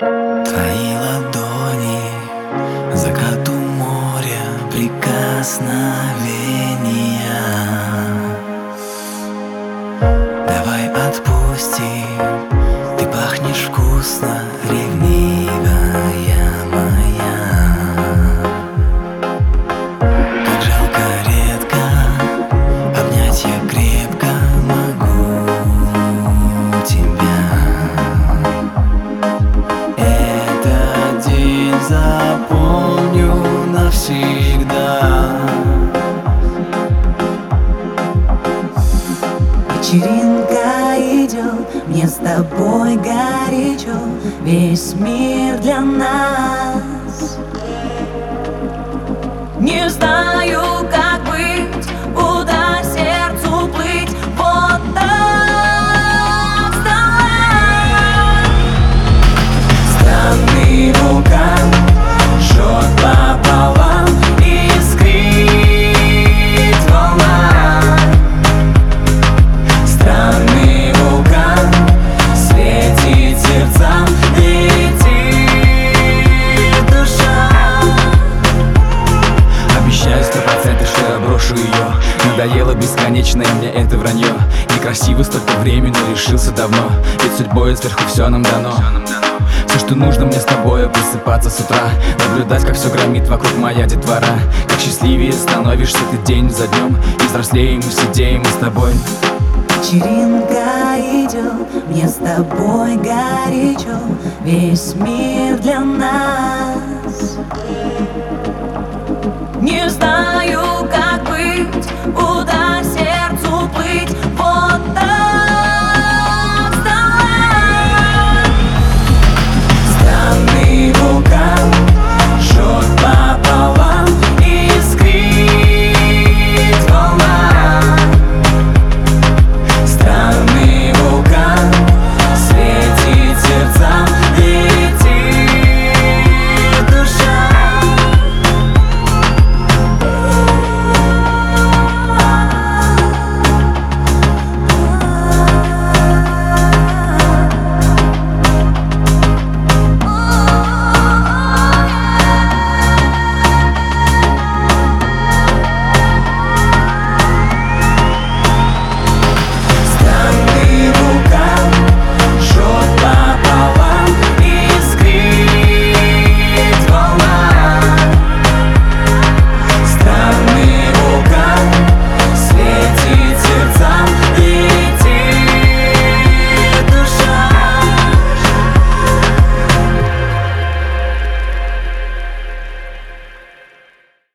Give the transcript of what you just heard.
Твои ладони, закату моря, прикосновения. Давай отпусти, ты пахнешь вкусно, ревнивая моя. Как жалко редко обнять я крепко могу тебя. Этот день запомню навсегда. Вечеринка идет, мне с тобой горячо, весь мир для нас. Не знаю, как быть, куда сердцу плыть, вот так вставай. Странный вулкан жжет пополам, искрит волна. Странный вулкан светит сердцам, летит душа. Обещаю 100%, что я брошу ее. Надоело бесконечное мне это вранье. Некрасиво столько времени, но решился давно. Ведь судьбой сверху все нам дано. Все, что нужно мне с тобой, просыпаться с утра, наблюдать, как все громит вокруг моя детвора. Как счастливее становишься ты день за днем, и взрослеем и сидеем мы с тобой. Вечеринка идет, мне с тобой горячо, весь мир для нас. Не знаю,